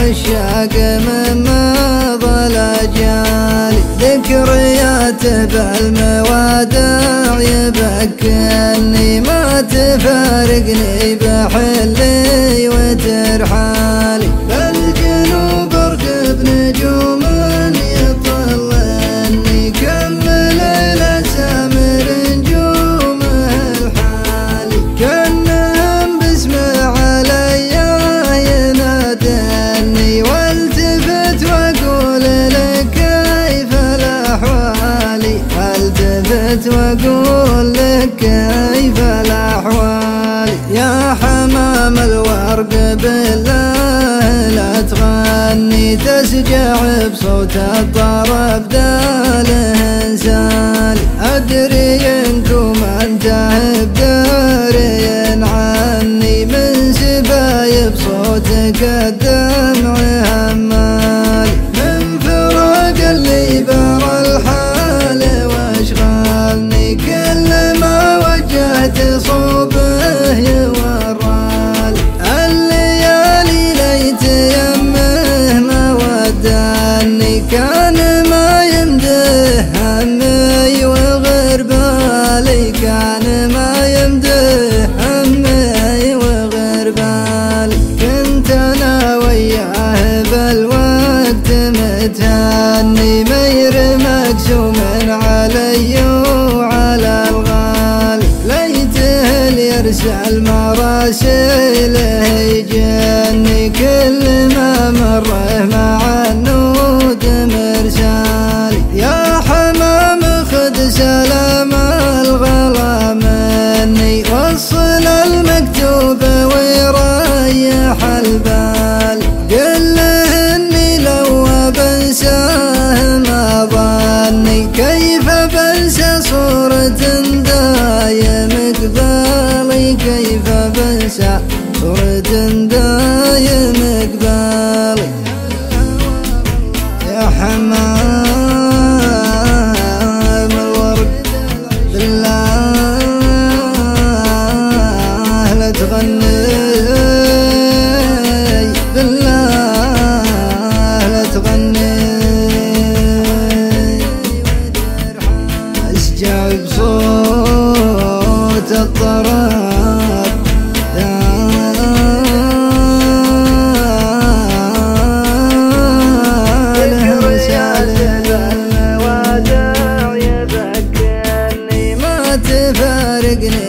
العشاق من مضى الأجيال، ذكرياته بالموادع يبكني، ما تفارقني بحلي وترحالي. بالجنوب ارقب نجوم يطلعني، كمل الاسامر نجومه الحالي، كانهم باسم علي ينادني، والتفت واقول لك كيف الاحوالي، والتفت واقول لك كيف الاحوالي. يا حمام الورق بالله لا تغني، تسجع بصوت الطرب داله انسالي، ادري انكم انتهى بداري عني، من سبايب صوتك الدمع همالي، من فراق اللي برى الحال واشغلني، كل ما وجهت صوبه يورالي، الليالي ليت يمه ما وداني، كان ما يمده همي وغير بالي، كان ما يمده همي وغير بالي. كنت انا وياه بالوقت متهني، مير مقسوم علي وعلى الغالي، ليته اللي يرسل مراسله يجني، كل ما مره مع النود مرسالي. يا حمام خذ سلام الغلا مني، وصل المكتوب ويريح البال، قل له اني لو بنساه ما ظني، كيف بنسى صورة دايم قبالي، كيف بنسى صورة دايم قبالي. يا حمام الورد بالله لا تغني، بالله لا تغني، اسجع بصوت الطرب تفارقني